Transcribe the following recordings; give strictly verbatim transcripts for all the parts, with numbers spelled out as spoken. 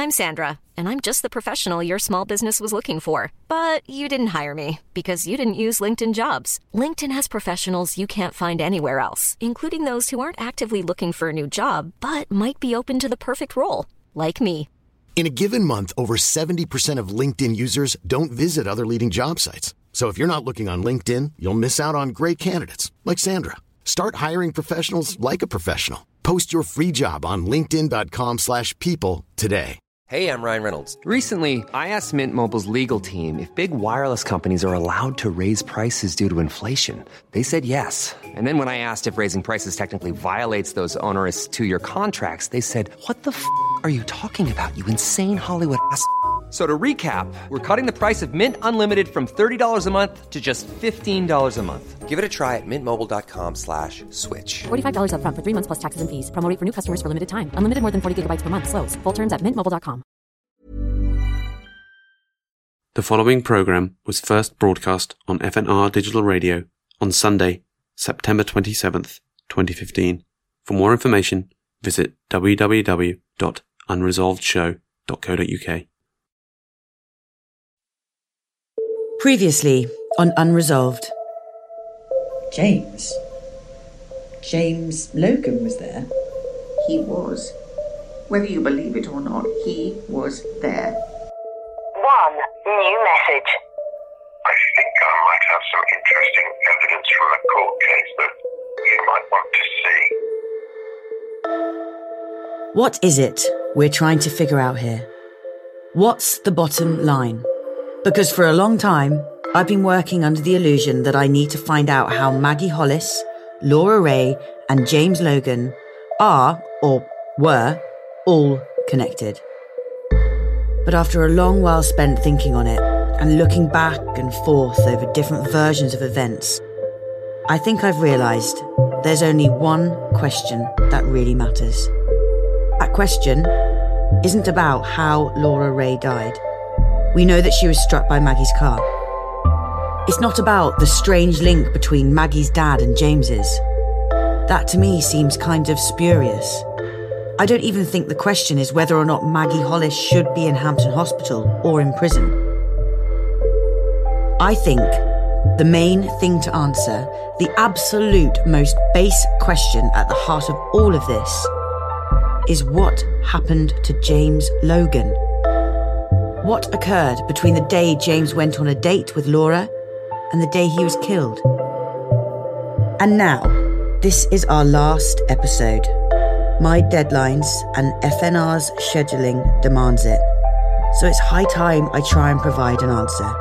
I'm Sandra, and I'm just the professional your small business was looking for. But you didn't hire me because you didn't use LinkedIn Jobs. LinkedIn has professionals you can't find anywhere else, including those who aren't actively looking for a new job, but might be open to the perfect role, like me. In a given month, over seventy percent of LinkedIn users don't visit other leading job sites. So if you're not looking on LinkedIn, you'll miss out on great candidates like Sandra. Start hiring professionals like a professional. Post your free job on linkedin.com slash people today. Hey, I'm Ryan Reynolds. Recently, I asked Mint Mobile's legal team if big wireless companies are allowed to raise prices due to inflation. They said yes. And then when I asked if raising prices technically violates those onerous two-year contracts, they said, what the f*** are you talking about, you insane Hollywood ass f- So to recap, we're cutting the price of Mint Unlimited from thirty dollars a month to just fifteen dollars a month. Give it a try at mintmobile.com slash switch. forty-five dollars up front for three months plus taxes and fees. Promo rate for new customers for limited time. Unlimited more than forty gigabytes per month. Slows full terms at mint mobile dot com. The following programme was first broadcast on F N R Digital Radio on Sunday, September twenty-seventh, twenty fifteen. For more information, visit w w w dot unresolved show dot co dot u k. Previously on Unresolved. James. James Logan was there. He was. Whether you believe it or not, he was there. One new message. I think I might have some interesting evidence from a court case that you might want to see. What is it we're trying to figure out here? What's the bottom line? Because for a long time, I've been working under the illusion that I need to find out how Maggie Hollis, Laura Ray, and James Logan are, or were, all connected. But after a long while spent thinking on it, and looking back and forth over different versions of events, I think I've realised there's only one question that really matters. That question isn't about how Laura Ray died. We know that she was struck by Maggie's car. It's not about the strange link between Maggie's dad and James's. That to me seems kind of spurious. I don't even think the question is whether or not Maggie Hollis should be in Hampton Hospital or in prison. I think the main thing to answer, the absolute most base question at the heart of all of this, is what happened to James Logan? What occurred between the day James went on a date with Laura and the day he was killed? And now, this is our last episode. My deadlines and F N R's scheduling demands it. So it's high time I try and provide an answer.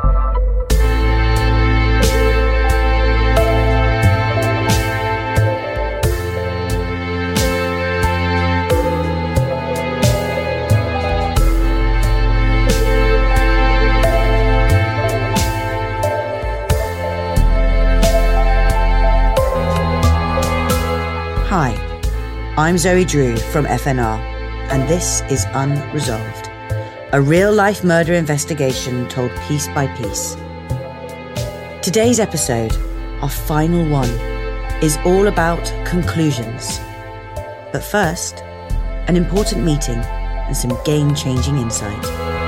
Hi, I'm Zoe Drew from F N R, and this is Unresolved, a real-life murder investigation told piece by piece. Today's episode, our final one, is all about conclusions. But first, an important meeting and some game-changing insight.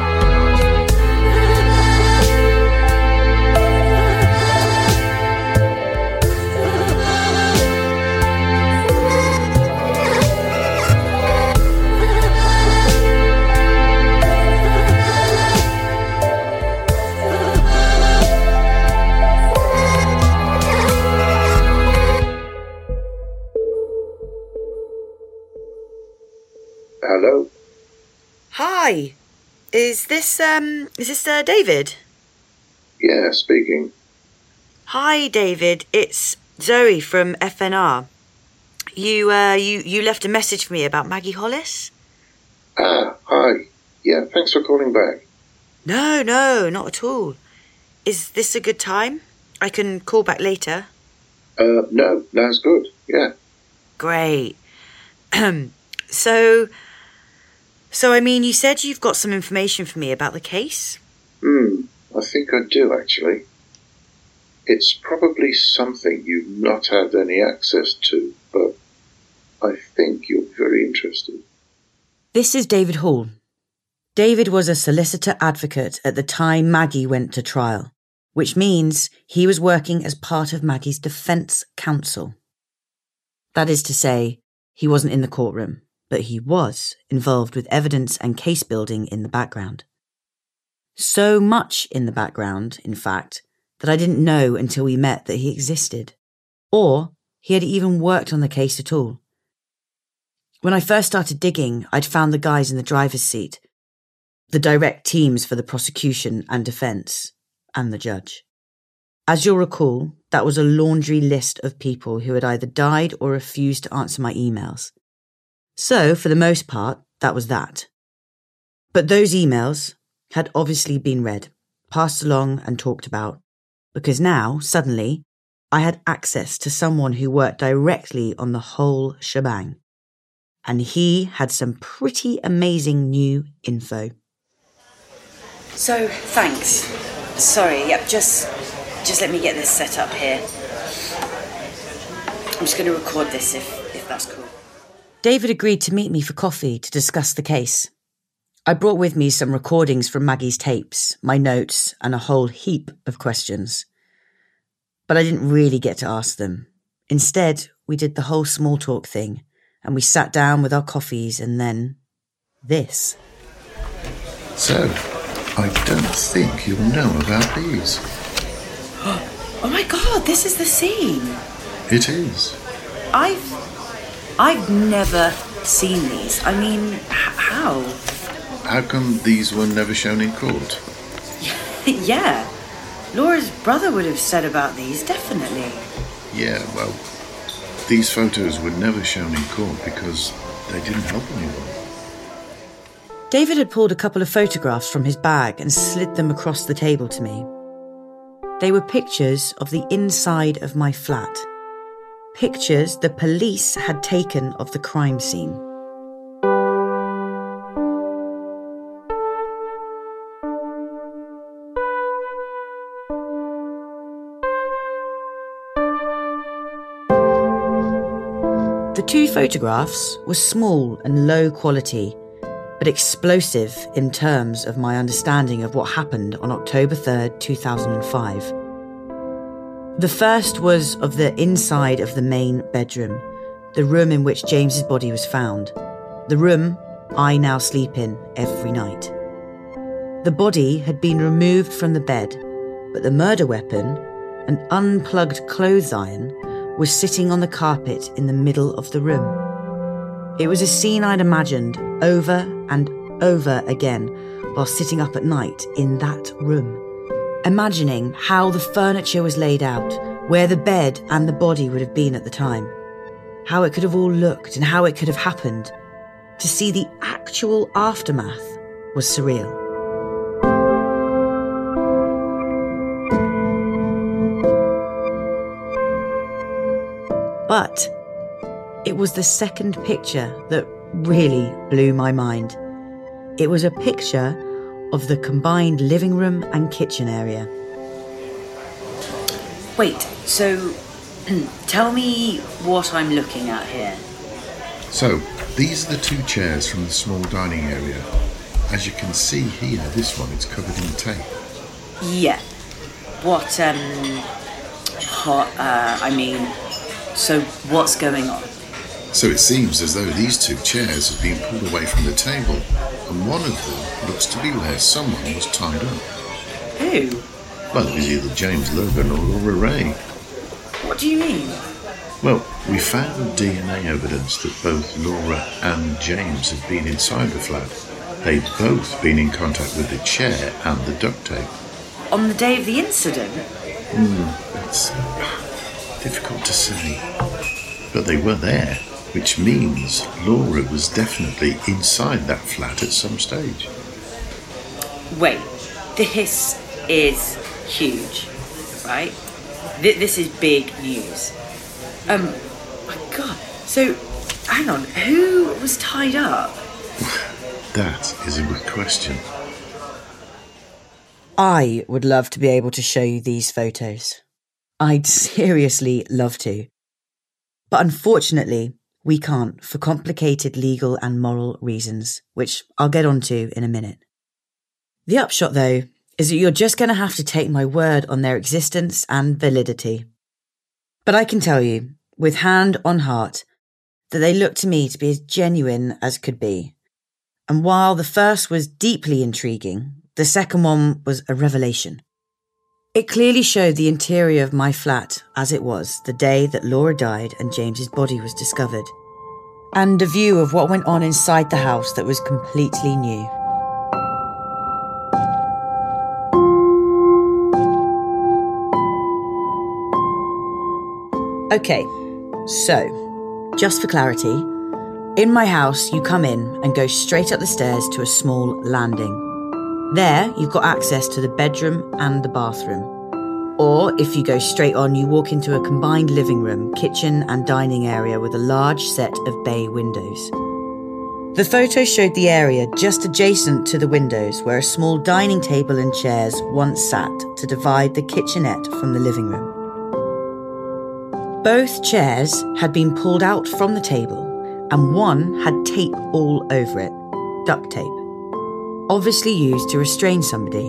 Hello? Hi, is this, um, is this, uh, David? Yeah, speaking. Hi, David, it's Zoe from F N R. You, uh, you, you left a message for me about Maggie Hollis? Ah, hi. Yeah, thanks for calling back. No, no, not at all. Is this a good time? I can call back later. Uh, no, now's good, yeah. Great. so, so I mean, you said you've got some information for me about the case? Hmm, I think I do, actually. It's probably something you've not had any access to, but I think you're very interested. This is David Hall. David was a solicitor advocate at the time Maggie went to trial, which means he was working as part of Maggie's defence counsel. That is to say, he wasn't in the courtroom, but he was involved with evidence and case building in the background. So much in the background, in fact, that I didn't know until we met that he existed, or he had even worked on the case at all. When I first started digging, I'd found the guys in the driver's seat, the direct teams for the prosecution and defence, and the judge. As you'll recall, that was a laundry list of people who had either died or refused to answer my emails. So, for the most part, that was that. But those emails had obviously been read, passed along and talked about, because now, suddenly, I had access to someone who worked directly on the whole shebang. And he had some pretty amazing new info. So, thanks. Sorry, yep, just, just let me get this set up here. I'm just going to record this if, if that's cool. David agreed to meet me for coffee to discuss the case. I brought with me some recordings from Maggie's tapes, my notes, and a whole heap of questions. But I didn't really get to ask them. Instead, we did the whole small talk thing, and we sat down with our coffees and then this. So, I don't think you'll know about these. Oh my god, this is the scene. It is. I've... I've never seen these. I mean, h- how? How come these were never shown in court? Yeah. Laura's brother would have said about these, definitely. Yeah, well, these photos were never shown in court because they didn't help anyone. David had pulled a couple of photographs from his bag and slid them across the table to me. They were pictures of the inside of my flat. Pictures the police had taken of the crime scene. The two photographs were small and low quality, but explosive in terms of my understanding of what happened on October third, two thousand five. The first was of the inside of the main bedroom, the room in which James's body was found, the room I now sleep in every night. The body had been removed from the bed, but the murder weapon, an unplugged clothes iron, was sitting on the carpet in the middle of the room. It was a scene I'd imagined over and over again while sitting up at night in that room. Imagining how the furniture was laid out, where the bed and the body would have been at the time. How it could have all looked and how it could have happened. To see the actual aftermath was surreal. But it was the second picture that really blew my mind. It was a picture of the combined living room and kitchen area. Wait, so tell me what I'm looking at here. So, these are the two chairs from the small dining area. As you can see here, this one is covered in tape. Yeah. What, um... What, uh, I mean... So, what's going on? So it seems as though these two chairs have been pulled away from the table, and one of them looks to be where someone was tied up. Who? Well, it was either James Logan or Laura Ray. What do you mean? Well, we found D N A evidence that both Laura and James had been inside the flat. They'd both been in contact with the chair and the duct tape. On the day of the incident? Hmm, it's difficult to say. But they were there, which means Laura was definitely inside that flat at some stage. Wait, this is huge, right? Th- this is big news. Um, my God. So, hang on, who was tied up? That is a good question. I would love to be able to show you these photos. I'd seriously love to. But unfortunately, we can't for complicated legal and moral reasons, which I'll get onto in a minute. The upshot, though, is that you're just going to have to take my word on their existence and validity. But I can tell you, with hand on heart, that they look to me to be as genuine as could be. And while the first was deeply intriguing, the second one was a revelation. It clearly showed the interior of my flat as it was the day that Laura died and James's body was discovered, and a view of what went on inside the house that was completely new. Okay, so, just for clarity, in my house you come in and go straight up the stairs to a small landing. There you've got access to the bedroom and the bathroom. Or if you go straight on, you walk into a combined living room, kitchen and dining area with a large set of bay windows. The photo showed the area just adjacent to the windows where a small dining table and chairs once sat to divide the kitchenette from the living room. Both chairs had been pulled out from the table, and one had tape all over it, duct tape, obviously used to restrain somebody.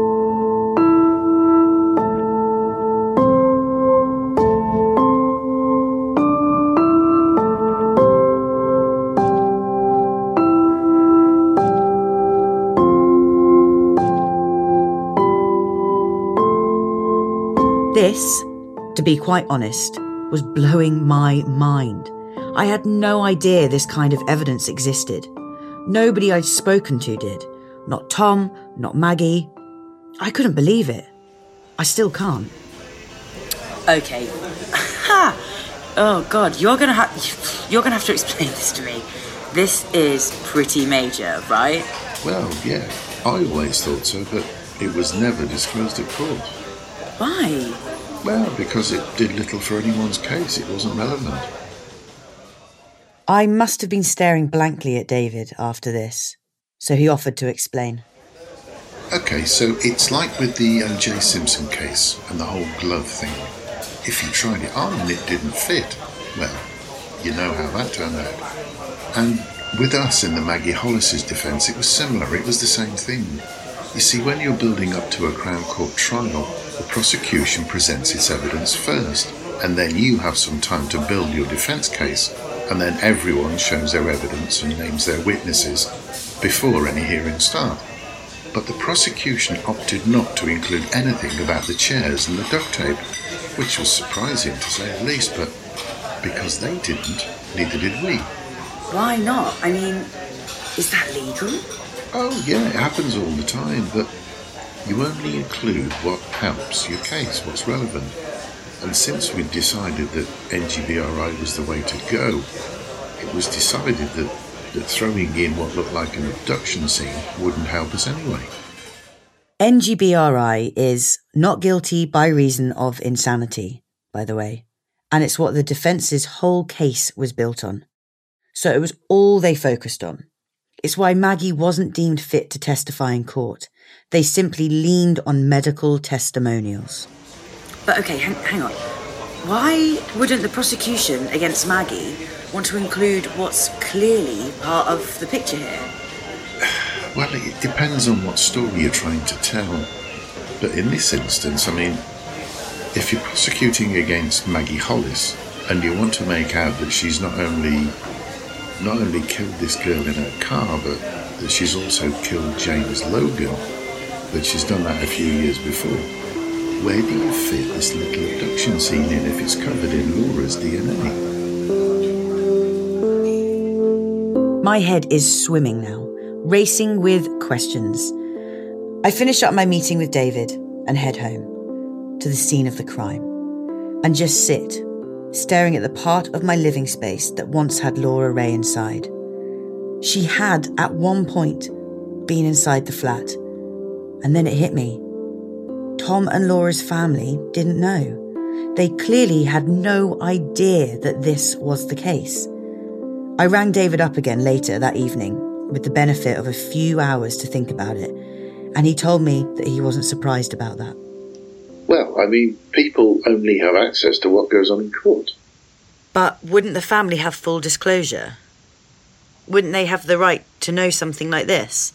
This, to be quite honest, was blowing my mind. I had no idea this kind of evidence existed. Nobody I'd spoken to did. Not Tom, not Maggie. I couldn't believe it. I still can't. Okay. Ha! Oh God, you're gonna have you're gonna have to explain this to me. This is pretty major, right? Well, yeah, I always thought so, but it was never disclosed at court. Why? Well, because it did little for anyone's case. It wasn't relevant. I must have been staring blankly at David after this, so he offered to explain. Okay, so it's like with the O J Simpson case and the whole glove thing. If you tried it on and it didn't fit, well, you know how that turned out. And with us in the Maggie Hollis's defence, it was similar. It was the same thing. You see, when you're building up to a Crown Court trial, the prosecution presents its evidence first, and then you have some time to build your defence case, and then everyone shows their evidence and names their witnesses before any hearings start. But the prosecution opted not to include anything about the chairs and the duct tape, which was surprising to say the least, but because they didn't, neither did we. Why not? I mean, is that legal? Oh yeah, it happens all the time, but you only include what helps your case, what's relevant. And since we'd decided that N G B R I was the way to go, it was decided that, that throwing in what looked like an abduction scene wouldn't help us anyway. N G B R I is not guilty by reason of insanity, by the way, and it's what the defence's whole case was built on. So it was all they focused on. It's why Maggie wasn't deemed fit to testify in court. They simply leaned on medical testimonials. But okay, hang, hang on. Why wouldn't the prosecution against Maggie want to include what's clearly part of the picture here? Well, it depends on what story you're trying to tell. But in this instance, I mean, if you're prosecuting against Maggie Hollis and you want to make out that she's not only not only killed this girl in her car, but that she's also killed James Logan, that she's done that a few years before, where do you fit this little abduction scene in if it's covered in Laura's D N A? My head is swimming now, racing with questions. I finish up my meeting with David and head home, to the scene of the crime, and just sit, staring at the part of my living space that once had Laura Ray inside. She had, at one point, been inside the flat, and then it hit me. Tom and Laura's family didn't know. They clearly had no idea that this was the case. I rang David up again later that evening, with the benefit of a few hours to think about it, and he told me that he wasn't surprised about that. Well, I mean, people only have access to what goes on in court. But wouldn't the family have full disclosure? Wouldn't they have the right to know something like this?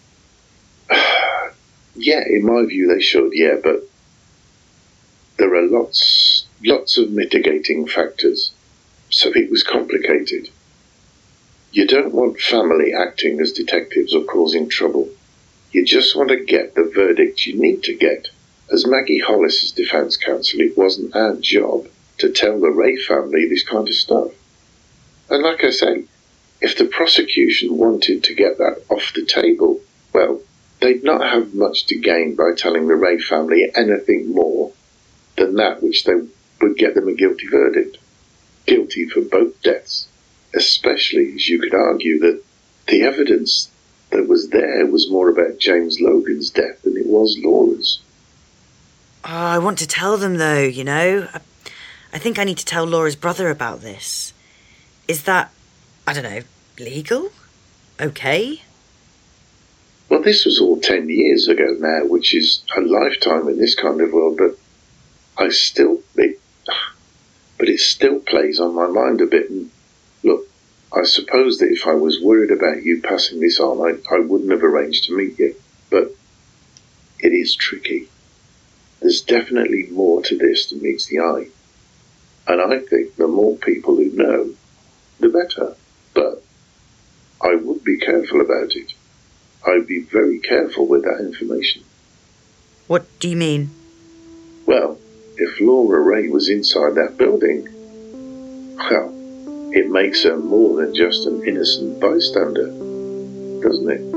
Yeah, in my view they should, yeah, but there are lots, lots of mitigating factors, so it was complicated. You don't want family acting as detectives or causing trouble. You just want to get the verdict you need to get. As Maggie Hollis's defence counsel, it wasn't our job to tell the Ray family this kind of stuff. And like I say, if the prosecution wanted to get that off the table, well, they'd not have much to gain by telling the Ray family anything more than that which they would get them a guilty verdict. Guilty for both deaths, especially as you could argue that the evidence that was there was more about James Logan's death than it was Laura's. Oh, I want to tell them, though, you know. I, I think I need to tell Laura's brother about this. Is that, I don't know, legal? Okay? Well, this was all ten years ago now, which is a lifetime in this kind of world, but I still, it, but it still plays on my mind a bit. And look, I suppose that if I was worried about you passing this on, I, I wouldn't have arranged to meet you, but it is tricky. There's definitely more to this than meets the eye. And I think the more people who know, the better. But I would be careful about it. I'd be very careful with that information. What do you mean? Well, if Laura Ray was inside that building, well, it makes her more than just an innocent bystander, doesn't it?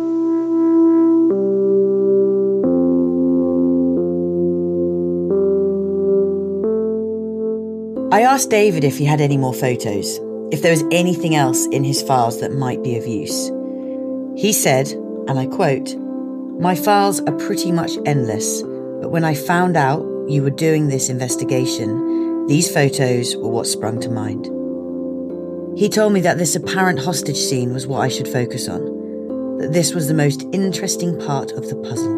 I asked David if he had any more photos, if there was anything else in his files that might be of use. He said, and I quote, "My files are pretty much endless, but when I found out you were doing this investigation, these photos were what sprung to mind." He told me that this apparent hostage scene was what I should focus on, that this was the most interesting part of the puzzle.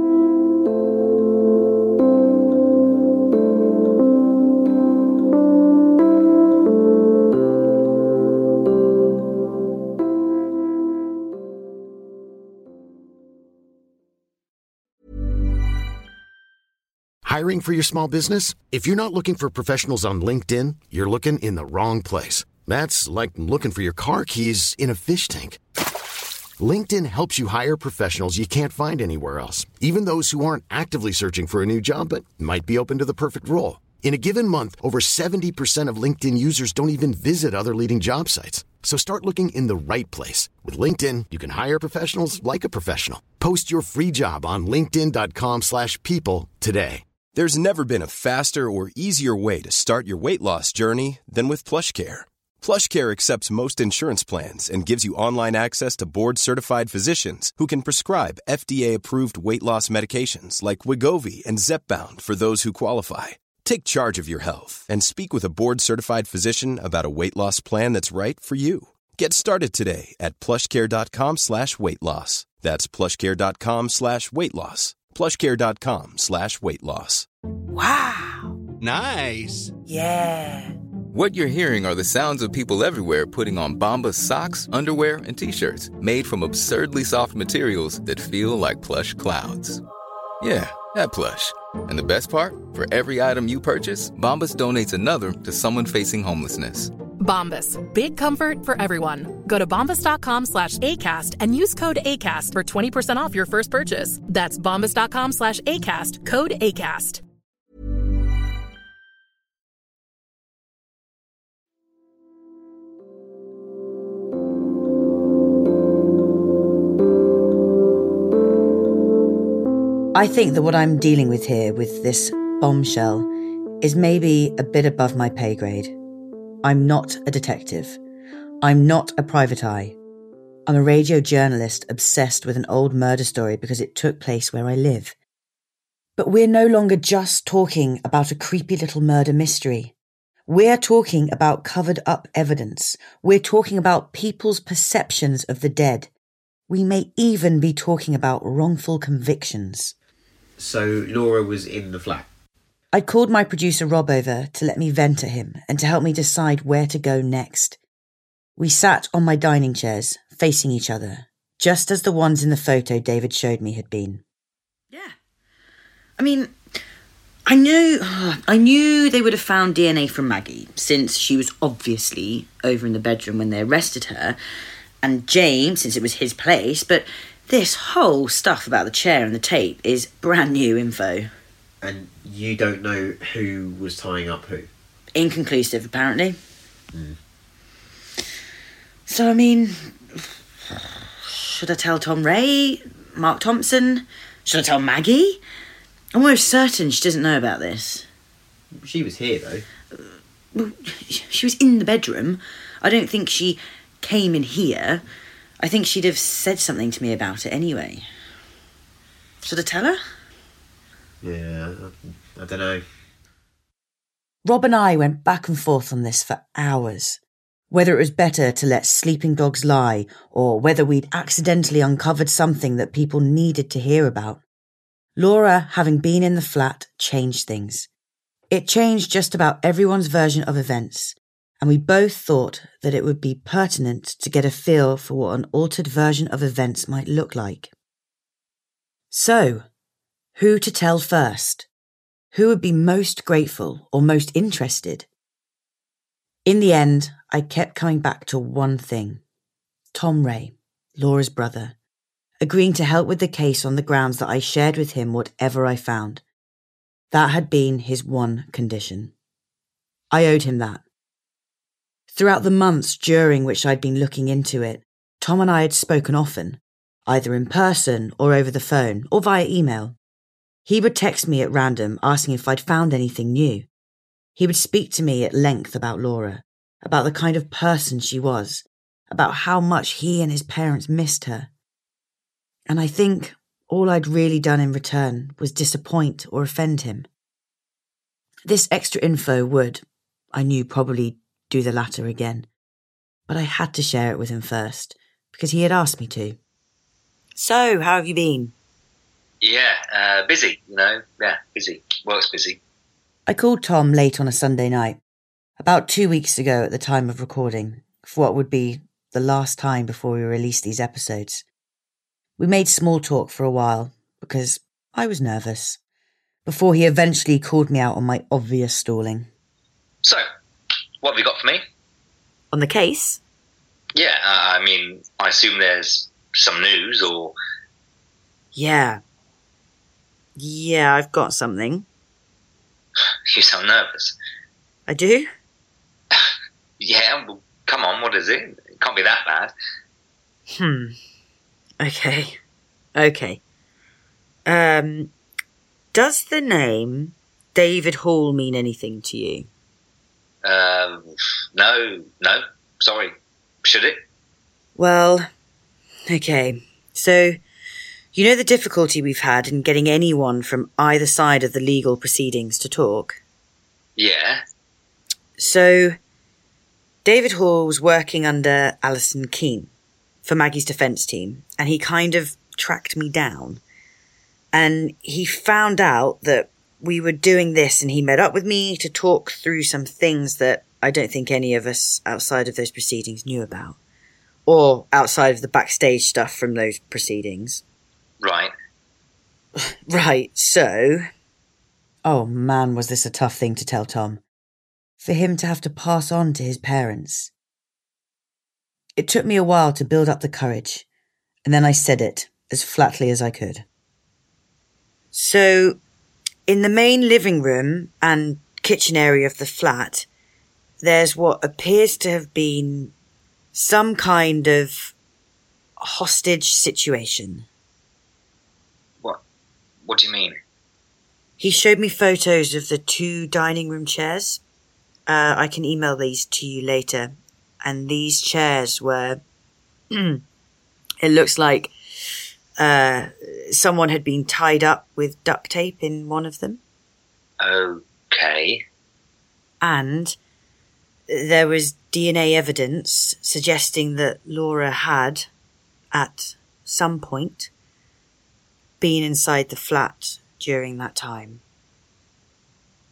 Hiring for your small business? If you're not looking for professionals on LinkedIn, you're looking in the wrong place. That's like looking for your car keys in a fish tank. LinkedIn helps you hire professionals you can't find anywhere else, even those who aren't actively searching for a new job but might be open to the perfect role. In a given month, over seventy percent of LinkedIn users don't even visit other leading job sites. So start looking in the right place. With LinkedIn, you can hire professionals like a professional. Post your free job on linkedin.com slash people today. There's never been a faster or easier way to start your weight loss journey than with PlushCare. PlushCare accepts most insurance plans and gives you online access to board-certified physicians who can prescribe F D A-approved weight loss medications like Wegovy and Zepbound for those who qualify. Take charge of your health and speak with a board-certified physician about a weight loss plan that's right for you. Get started today at plushcare.com slash weight loss. That's plushcare.com slash weight loss. plushcare.com slash weight loss. Wow. Nice. Yeah. What you're hearing are the sounds of people everywhere putting on Bombas socks, underwear, and T-shirts made from absurdly soft materials that feel like plush clouds. Yeah, that plush. And the best part? For every item you purchase, Bombas donates another to someone facing homelessness. Bombas. Big comfort for everyone. Go to bombas.com slash ACAST and use code ACAST for twenty percent off your first purchase. That's bombas.com slash ACAST. Code ACAST. I think that what I'm dealing with here with this bombshell is maybe a bit above my pay grade. I'm not a detective. I'm not a private eye. I'm a radio journalist obsessed with an old murder story because it took place where I live. But we're no longer just talking about a creepy little murder mystery. We're talking about covered up evidence. We're talking about people's perceptions of the dead. We may even be talking about wrongful convictions. So Laura was in the flat? I'd called my producer Rob over to let me vent at him and to help me decide where to go next. We sat on my dining chairs, facing each other, just as the ones in the photo David showed me had been. Yeah. I mean, I knew, I knew they would have found D N A from Maggie, since she was obviously over in the bedroom when they arrested her, and James, since it was his place, but this whole stuff about the chair and the tape is brand new info. And you don't know who was tying up who? Inconclusive, apparently. Mm. So, I mean, should I tell Tom Ray? Mark Thompson? Should I tell Maggie? I'm almost certain she doesn't know about this. She was here, though. Well, she was in the bedroom. I don't think she came in here. I think she'd have said something to me about it anyway. Should I tell her? Yeah, I, I don't know. Rob and I went back and forth on this for hours. Whether it was better to let sleeping dogs lie, or whether we'd accidentally uncovered something that people needed to hear about. Laura, having been in the flat, changed things. It changed just about everyone's version of events, and we both thought that it would be pertinent to get a feel for what an altered version of events might look like. So, who to tell first? Who would be most grateful or most interested? In the end, I kept coming back to one thing. Tom Ray, Laura's brother, agreeing to help with the case on the grounds that I shared with him whatever I found. That had been his one condition. I owed him that. Throughout the months during which I'd been looking into it, Tom and I had spoken often, either in person or over the phone or via email. He would text me at random asking if I'd found anything new. He would speak to me at length about Laura, about the kind of person she was, about how much he and his parents missed her. And I think all I'd really done in return was disappoint or offend him. This extra info would, I knew, probably do the latter again, but I had to share it with him first, because he had asked me to. So, how have you been? Yeah, uh, busy, you know, yeah, busy. Work's busy. I called Tom late on a Sunday night, about two weeks ago at the time of recording, for what would be the last time before we released these episodes. We made small talk for a while, because I was nervous, before he eventually called me out on my obvious stalling. So, what have you got for me? On the case? Yeah, uh, I mean, I assume there's some news, or... Yeah. Yeah, I've got something. You sound nervous. I do? Yeah, well, come on, what is it? It can't be that bad. Hmm. Okay. Okay. Um, does the name David Hall mean anything to you? Um, no, no, sorry. Should it? Well, okay. So, you know the difficulty we've had in getting anyone from either side of the legal proceedings to talk? Yeah. So, David Hall was working under Alison Keane for Maggie's defence team, and he kind of tracked me down. And he found out that we were doing this, and he met up with me to talk through some things that I don't think any of us outside of those proceedings knew about. Or outside of the backstage stuff from those proceedings. Right. Right, so... Oh man, was this a tough thing to tell Tom. For him to have to pass on to his parents. It took me a while to build up the courage, and then I said it as flatly as I could. So, in the main living room and kitchen area of the flat, there's what appears to have been some kind of hostage situation. What? What do you mean? He showed me photos of the two dining room chairs. Uh, I can email these to you later. And these chairs were... it looks like uh, someone had been tied up with duct tape in one of them. Okay. And there was D N A evidence suggesting that Laura had, at some point, been inside the flat during that time.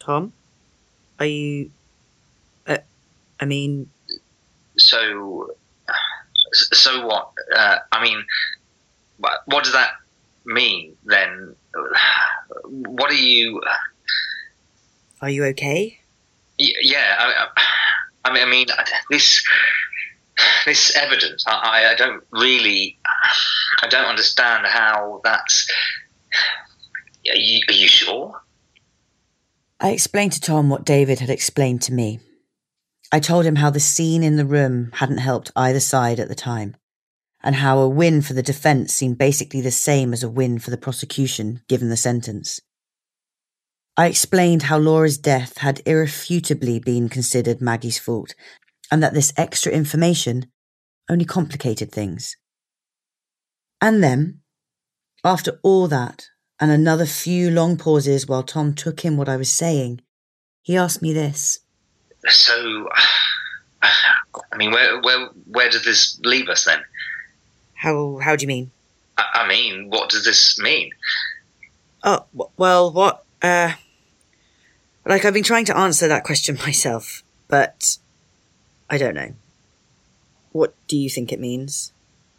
Tom? Are you... Uh, I mean... So... So what? Uh, I mean, what does that mean, then? What are you... Are you okay? Y- yeah, I, I mean, I mean, this... This evidence, I, I don't really... I don't understand how that's... Are you, are you sure? I explained to Tom what David had explained to me. I told him how the scene in the room hadn't helped either side at the time, and how a win for the defence seemed basically the same as a win for the prosecution, given the sentence. I explained how Laura's death had irrefutably been considered Maggie's fault, and that this extra information only complicated things. And then, after all that, and another few long pauses while Tom took in what I was saying, he asked me this. So, I mean, where where where does this leave us then? How how do you mean? I, I mean, what does this mean? Oh, well, what, uh... Like, I've been trying to answer that question myself, but I don't know. What do you think it means?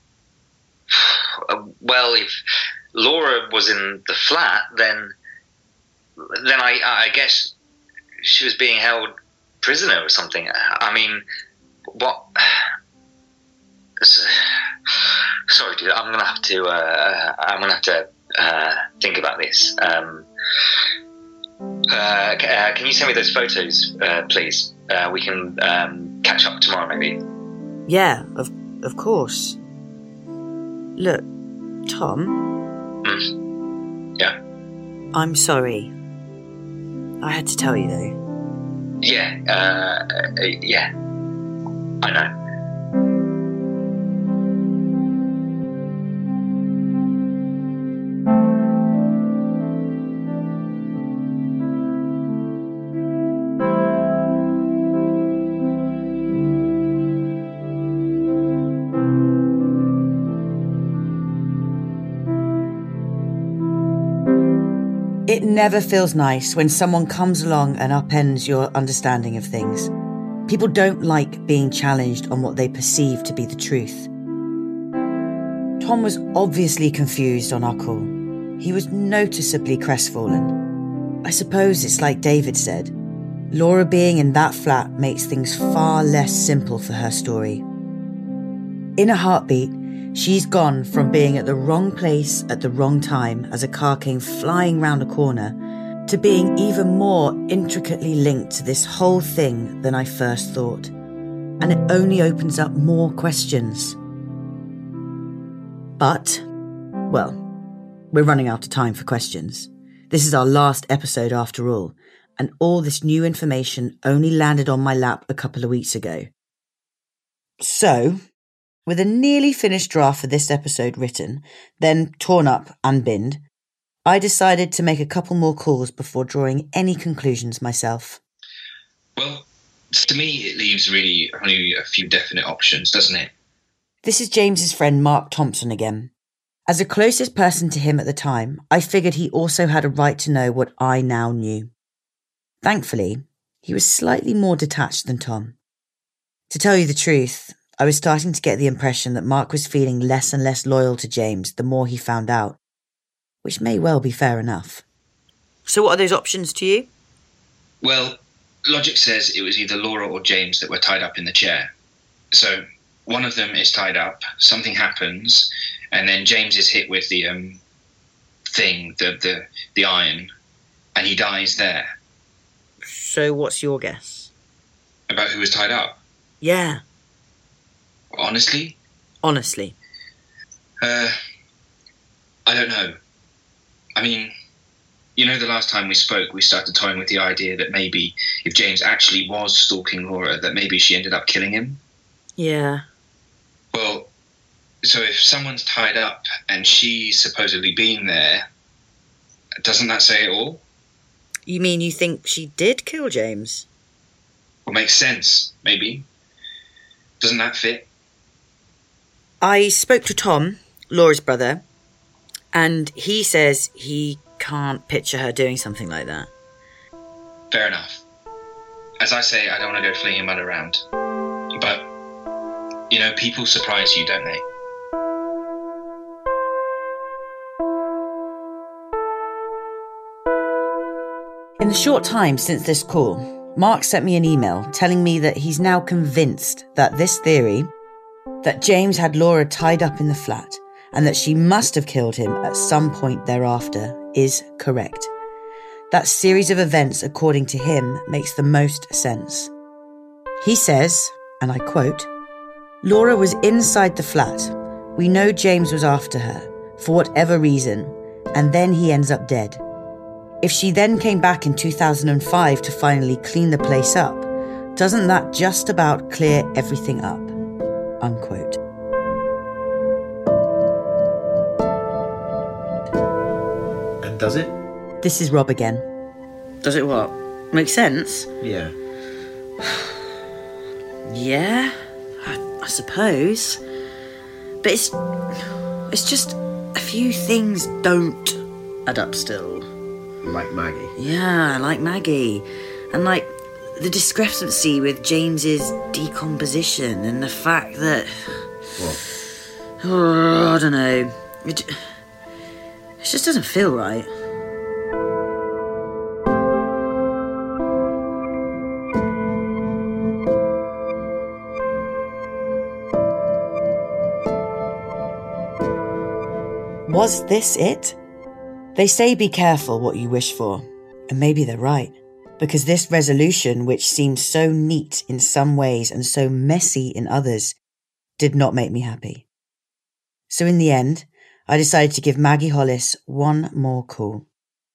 Uh, well, if Laura was in the flat, then then I I guess she was being held prisoner or something. I mean, what? Sorry, dude. I'm gonna have to. Uh, I'm gonna have to uh, think about this. Um, uh, uh, can you send me those photos, uh, please? Uh, we can um, catch up tomorrow, maybe. Yeah, of of course. Look, Tom. Mm. Yeah. I'm sorry. I had to tell you though. Yeah, uh, uh, yeah, I know. It never feels nice when someone comes along and upends your understanding of things. People don't like being challenged on what they perceive to be the truth. Tom was obviously confused on our call. He was noticeably crestfallen. I suppose it's like David said. Laura being in that flat makes things far less simple for her story. In a heartbeat, she's gone from being at the wrong place at the wrong time as a car came flying round a corner to being even more intricately linked to this whole thing than I first thought. And it only opens up more questions. But, well, we're running out of time for questions. This is our last episode after all, and all this new information only landed on my lap a couple of weeks ago. So, with a nearly finished draft for this episode written, then torn up and binned, I decided to make a couple more calls before drawing any conclusions myself. Well, to me it leaves really only a few definite options, doesn't it? This is James's friend Mark Thompson again. As the closest person to him at the time, I figured he also had a right to know what I now knew. Thankfully, he was slightly more detached than Tom. To tell you the truth, I was starting to get the impression that Mark was feeling less and less loyal to James the more he found out, which may well be fair enough. So what are those options to you? Well, logic says it was either Laura or James that were tied up in the chair. So one of them is tied up, something happens, and then James is hit with the um thing, the the, the iron, and he dies there. So what's your guess? About who was tied up? Yeah. Honestly? Honestly. Uh, I don't know. I mean, you know, the last time we spoke, we started toying with the idea that maybe if James actually was stalking Laura, that maybe she ended up killing him. Yeah. Well, so if someone's tied up and she's supposedly been there, doesn't that say it all? You mean you think she did kill James? Well, makes sense, maybe. Doesn't that fit? I spoke to Tom, Laura's brother, and he says he can't picture her doing something like that. Fair enough. As I say, I don't want to go flinging mud around. But, you know, people surprise you, don't they? In the short time since this call, Mark sent me an email telling me that he's now convinced that this theory, that James had Laura tied up in the flat and that she must have killed him at some point thereafter, is correct. That series of events, according to him, makes the most sense. He says, and I quote, "Laura was inside the flat. We know James was after her, for whatever reason, and then he ends up dead. If she then came back in two thousand five to finally clean the place up, doesn't that just about clear everything up?" Unquote. And does it? This is Rob again. Does it what? Make sense? Yeah. Yeah, I, I suppose. But it's it's just a few things don't add up still. Like Maggie? Yeah, like Maggie. And like the discrepancy with James's decomposition and the fact that... What? Oh, I don't know. It, it just doesn't feel right. Was this it? They say be careful what you wish for, and maybe they're right, because this resolution, which seemed so neat in some ways and so messy in others, did not make me happy. So in the end, I decided to give Maggie Hollis one more call.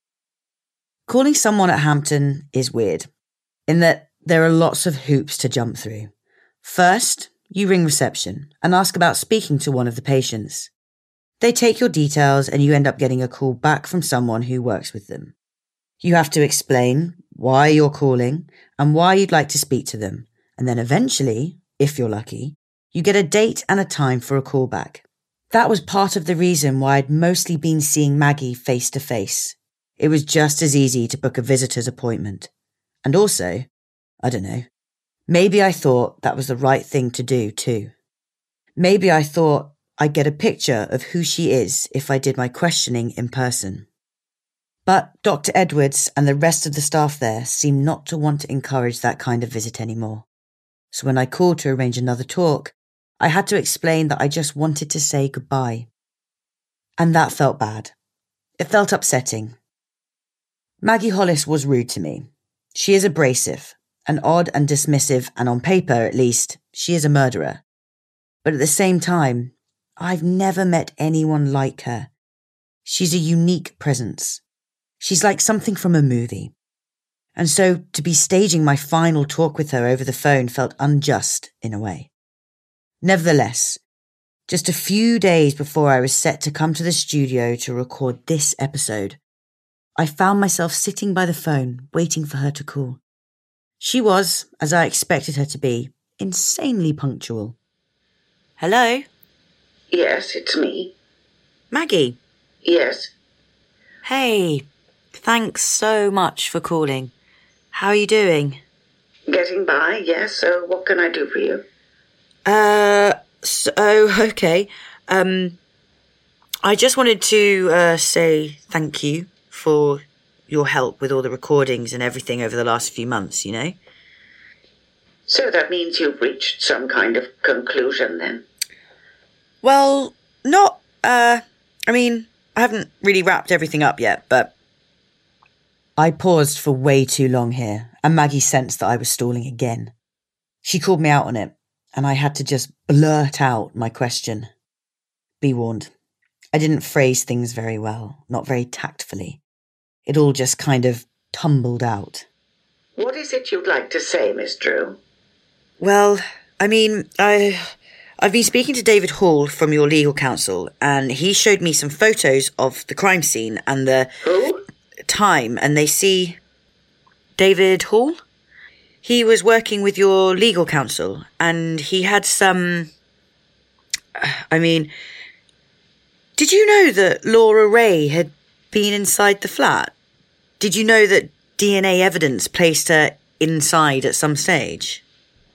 Calling someone at Hampton is weird, in that there are lots of hoops to jump through. First, you ring reception and ask about speaking to one of the patients. They take your details and you end up getting a call back from someone who works with them. You have to explain why you're calling and why you'd like to speak to them. And then eventually, if you're lucky, you get a date and a time for a call back. That was part of the reason why I'd mostly been seeing Maggie face to face. It was just as easy to book a visitor's appointment. And also, I don't know, maybe I thought that was the right thing to do too. Maybe I thought I'd get a picture of who she is if I did my questioning in person. But Doctor Edwards and the rest of the staff there seemed not to want to encourage that kind of visit anymore. So when I called to arrange another talk, I had to explain that I just wanted to say goodbye. And that felt bad. It felt upsetting. Maggie Hollis was rude to me. She is abrasive, and odd and dismissive, and on paper, at least, she is a murderer. But at the same time, I've never met anyone like her. She's a unique presence. She's like something from a movie. And so to be staging my final talk with her over the phone felt unjust in a way. Nevertheless, just a few days before I was set to come to the studio to record this episode, I found myself sitting by the phone waiting for her to call. She was, as I expected her to be, insanely punctual. Hello? Yes, it's me. Maggie? Yes. Hey, thanks so much for calling. How are you doing? Getting by, yes. So what can I do for you? Uh, so, okay. Um, I just wanted to uh, say thank you for your help with all the recordings and everything over the last few months, you know? So that means you've reached some kind of conclusion then? Well, not, uh, I mean, I haven't really wrapped everything up yet, but... I paused for way too long here, and Maggie sensed that I was stalling again. She called me out on it, and I had to just blurt out my question. Be warned, I didn't phrase things very well, not very tactfully. It all just kind of tumbled out. What is it you'd like to say, Miss Drew? Well, I mean, I... I've been speaking to David Hall from your legal counsel, and he showed me some photos of the crime scene and the Who? time, and they see David Hall. He was working with your legal counsel, and he had some... I mean, did you know that Laura Ray had been inside the flat? Did you know that D N A evidence placed her inside at some stage?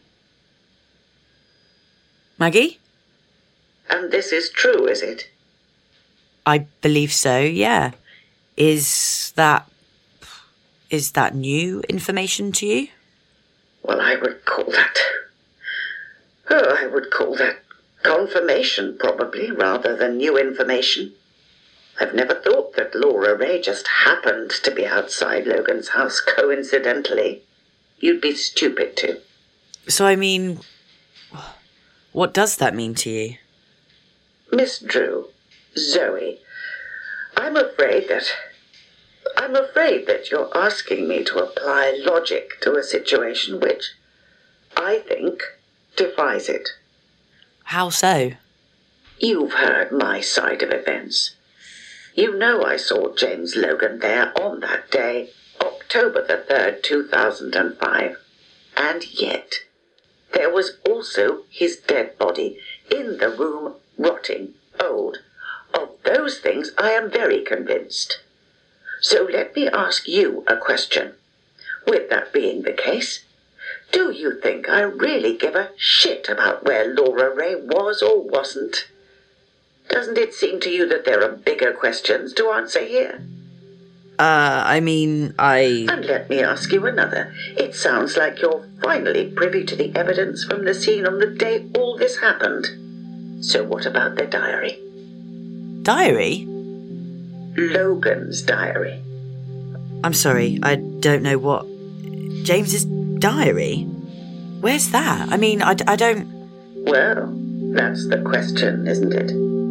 Maggie? And this is true, is it? I believe so, yeah. Is that... is that new information to you? Well, I would call that... Oh, I would call that confirmation, probably, rather than new information. I've never thought that Laura Ray just happened to be outside Logan's house coincidentally. You'd be stupid to. So, I mean... what does that mean to you? Miss Drew, Zoe, I'm afraid that... I'm afraid that you're asking me to apply logic to a situation which, I think, defies it. How so? You've heard my side of events. You know I saw James Logan there on that day, October the third, two thousand five. And yet, there was also his dead body in the room, rotting, old. Of those things I am very convinced. So let me ask you a question. With that being the case, do you think I really give a shit about where Laura Ray was or wasn't? Doesn't it seem to you that there are bigger questions to answer here? Uh, I mean, I... And let me ask you another. It sounds like you're finally privy to the evidence from the scene on the day all this happened. So what about the diary? Diary? Logan's diary. I'm sorry, I don't know what... James's diary? Where's that? I mean, I, I don't... Well, that's the question, isn't it?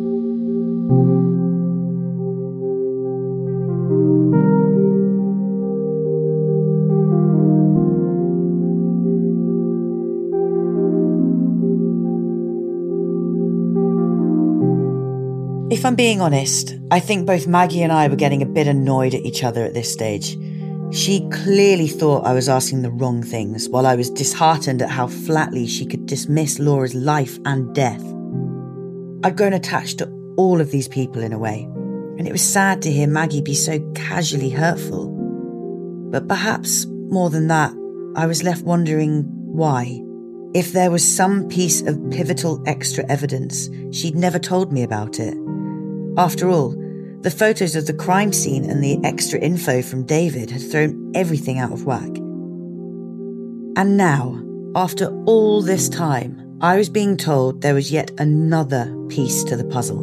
If I'm being honest, I think both Maggie and I were getting a bit annoyed at each other at this stage. She clearly thought I was asking the wrong things, while I was disheartened at how flatly she could dismiss Laura's life and death. I'd grown attached to all of these people in a way, and it was sad to hear Maggie be so casually hurtful. But perhaps, more than that, I was left wondering why. If there was some piece of pivotal extra evidence, she'd never told me about it. After all, the photos of the crime scene and the extra info from David had thrown everything out of whack. And now, after all this time, I was being told there was yet another piece to the puzzle.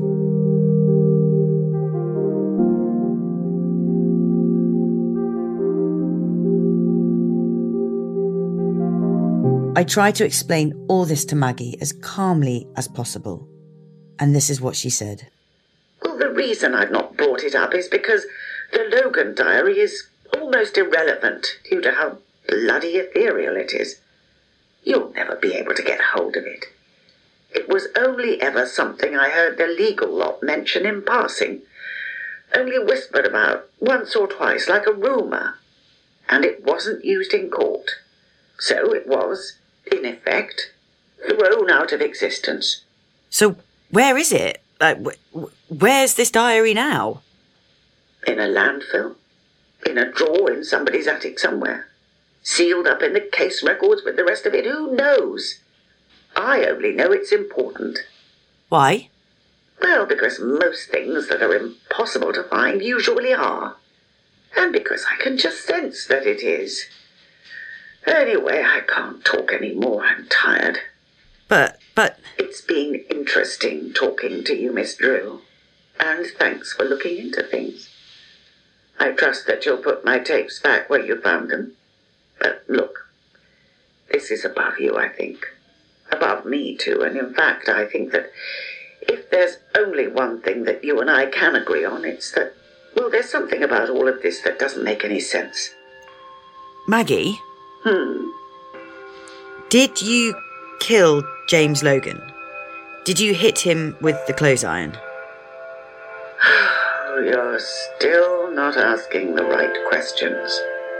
I tried to explain all this to Maggie as calmly as possible. And this is what she said. Well, the reason I've not brought it up is because the Logan diary is almost irrelevant due to how bloody ethereal it is. You'll never be able to get hold of it. It was only ever something I heard the legal lot mention in passing, only whispered about once or twice like a rumour, and it wasn't used in court. So it was, in effect, thrown out of existence. So where is it? Like, wh- where's this diary now? In a landfill. In a drawer in somebody's attic somewhere. Sealed up in the case records with the rest of it. Who knows? I only know it's important. Why? Well, because most things that are impossible to find usually are. And because I can just sense that it is. Anyway, I can't talk anymore. I'm tired. But, but... It's been interesting talking to you, Miss Drew. And thanks for looking into things. I trust that you'll put my tapes back where you found them. But look, this is above you, I think. Above me, too. And in fact, I think that if there's only one thing that you and I can agree on, it's that, well, there's something about all of this that doesn't make any sense. Maggie? Hmm. Did you kill James Logan? Did you hit him with the clothes iron? You're still not asking the right questions.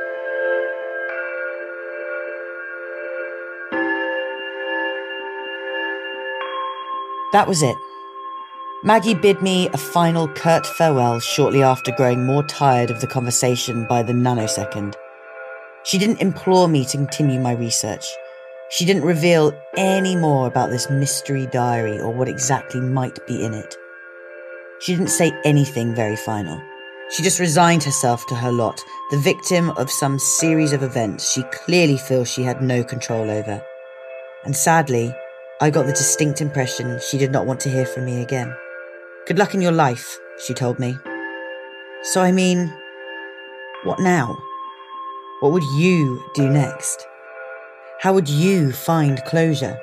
That was it. Maggie bid me a final curt farewell shortly after growing more tired of the conversation by the nanosecond. She didn't implore me to continue my research. She didn't reveal any more about this mystery diary or what exactly might be in it. She didn't say anything very final. She just resigned herself to her lot, the victim of some series of events she clearly feels she had no control over. And sadly, I got the distinct impression she did not want to hear from me again. Good luck in your life, she told me. So I mean, what now? What would you do next? How would you find closure?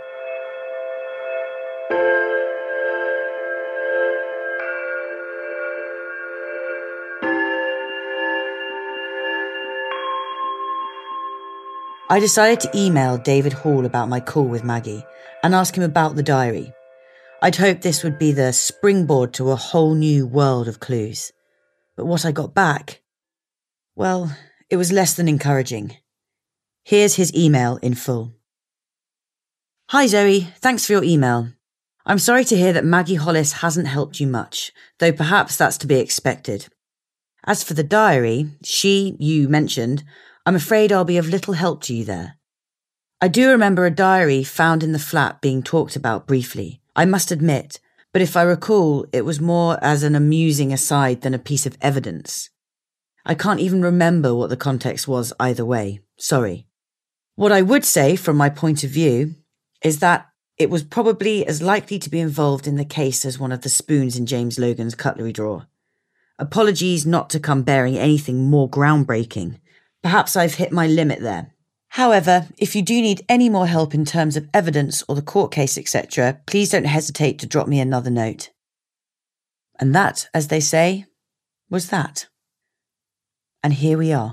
I decided to email David Hall about my call with Maggie and ask him about the diary. I'd hoped this would be the springboard to a whole new world of clues. But what I got back, well, it was less than encouraging. Here's his email in full. Hi Zoe, thanks for your email. I'm sorry to hear that Maggie Hollis hasn't helped you much, though perhaps that's to be expected. As for the diary, she, you mentioned, I'm afraid I'll be of little help to you there. I do remember a diary found in the flat being talked about briefly, I must admit, but if I recall, it was more as an amusing aside than a piece of evidence. I can't even remember what the context was either way, sorry. What I would say, from my point of view, is that it was probably as likely to be involved in the case as one of the spoons in James Logan's cutlery drawer. Apologies not to come bearing anything more groundbreaking. Perhaps I've hit my limit there. However, if you do need any more help in terms of evidence or the court case, et cetera, please don't hesitate to drop me another note. And that, as they say, was that. And here we are.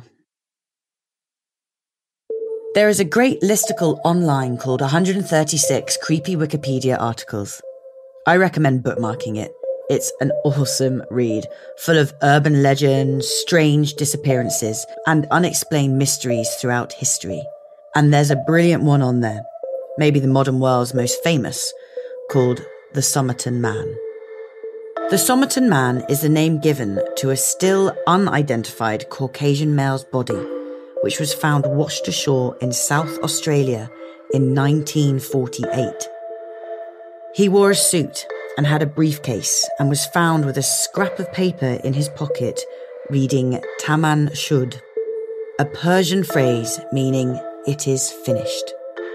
There is a great listicle online called one hundred thirty-six Creepy Wikipedia Articles. I recommend bookmarking it. It's an awesome read, full of urban legends, strange disappearances, and unexplained mysteries throughout history. And there's a brilliant one on there, maybe the modern world's most famous, called The Somerton Man. The Somerton Man is the name given to a still unidentified Caucasian male's body, which was found washed ashore in South Australia in nineteen forty-eight. He wore a suit and had a briefcase and was found with a scrap of paper in his pocket reading Taman Shud, a Persian phrase meaning it is finished.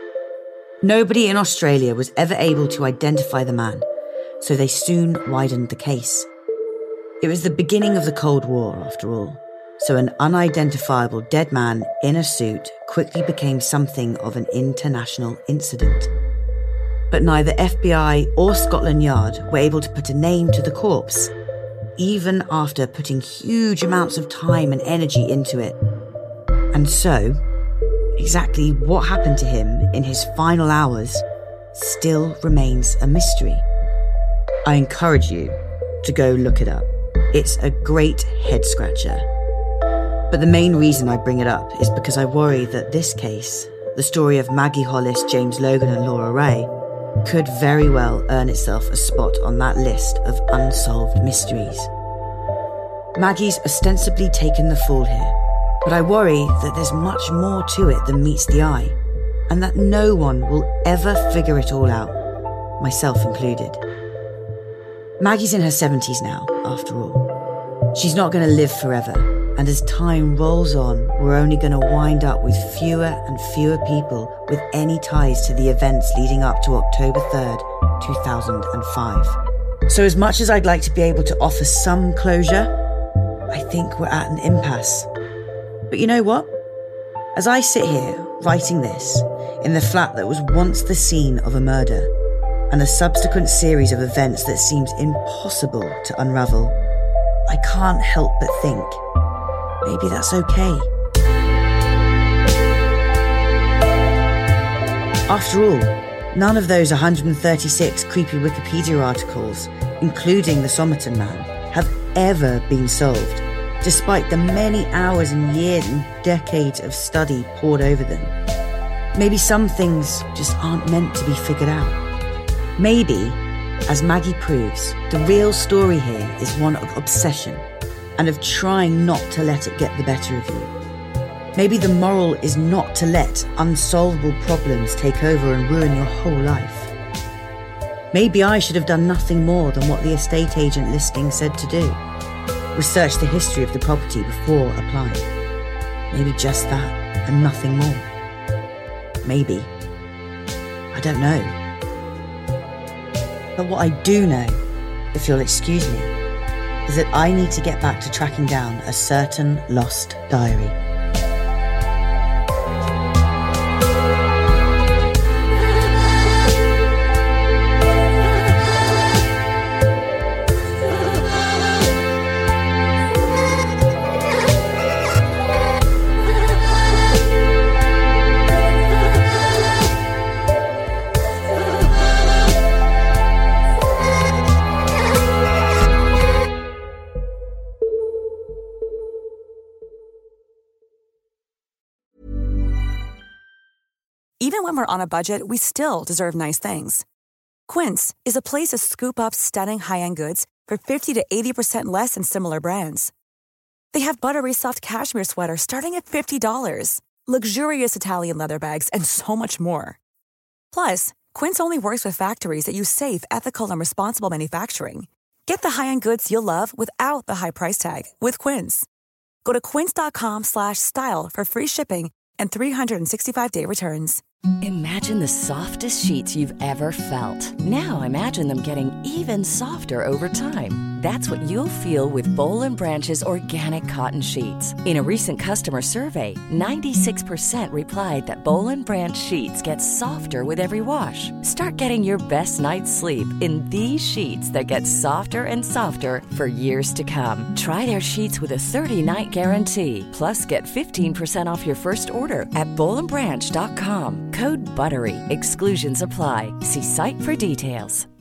Nobody in Australia was ever able to identify the man, so they soon widened the case. It was the beginning of the Cold War, after all, so an unidentifiable dead man in a suit quickly became something of an international incident. But neither F B I or Scotland Yard were able to put a name to the corpse, even after putting huge amounts of time and energy into it. And so, exactly what happened to him in his final hours still remains a mystery. I encourage you to go look it up. It's a great head-scratcher. But the main reason I bring it up is because I worry that this case, the story of Maggie Hollis, James Logan and Laura Ray, could very well earn itself a spot on that list of unsolved mysteries. Maggie's ostensibly taken the fall here, but I worry that there's much more to it than meets the eye, and that no one will ever figure it all out, myself included. Maggie's in her seventies now, after all. She's not going to live forever, and as time rolls on, we're only going to wind up with fewer and fewer people with any ties to the events leading up to October third, two thousand five. So as much as I'd like to be able to offer some closure, I think we're at an impasse. But you know what? As I sit here writing this, in the flat that was once the scene of a murder, and a subsequent series of events that seems impossible to unravel, I can't help but think, maybe that's okay. After all, none of those one hundred thirty-six creepy Wikipedia articles, including the Somerton Man, have ever been solved, despite the many hours and years and decades of study poured over them. Maybe some things just aren't meant to be figured out. Maybe, as Maggie proves, the real story here is one of obsession and of trying not to let it get the better of you. Maybe the moral is not to let unsolvable problems take over and ruin your whole life. Maybe I should have done nothing more than what the estate agent listing said to do. Research the history of the property before applying. Maybe just that and nothing more. Maybe. I don't know. But what I do know, if you'll excuse me, is that I need to get back to tracking down a certain lost diary. Even when we're on a budget, we still deserve nice things. Quince is a place to scoop up stunning high-end goods for fifty to eighty percent less than similar brands. They have buttery soft cashmere sweaters starting at fifty dollars, luxurious Italian leather bags, and so much more. Plus, Quince only works with factories that use safe, ethical, and responsible manufacturing. Get the high-end goods you'll love without the high price tag with Quince. Go to quince.com slash style for free shipping and three sixty-five day returns. Imagine the softest sheets you've ever felt. Now imagine them getting even softer over time. That's what you'll feel with Boll and Branch's organic cotton sheets. In a recent customer survey, ninety-six percent replied that Boll and Branch sheets get softer with every wash. Start getting your best night's sleep in these sheets that get softer and softer for years to come. Try their sheets with a thirty night guarantee. Plus, get fifteen percent off your first order at boll and branch dot com. Code BUTTERY. Exclusions apply. See site for details.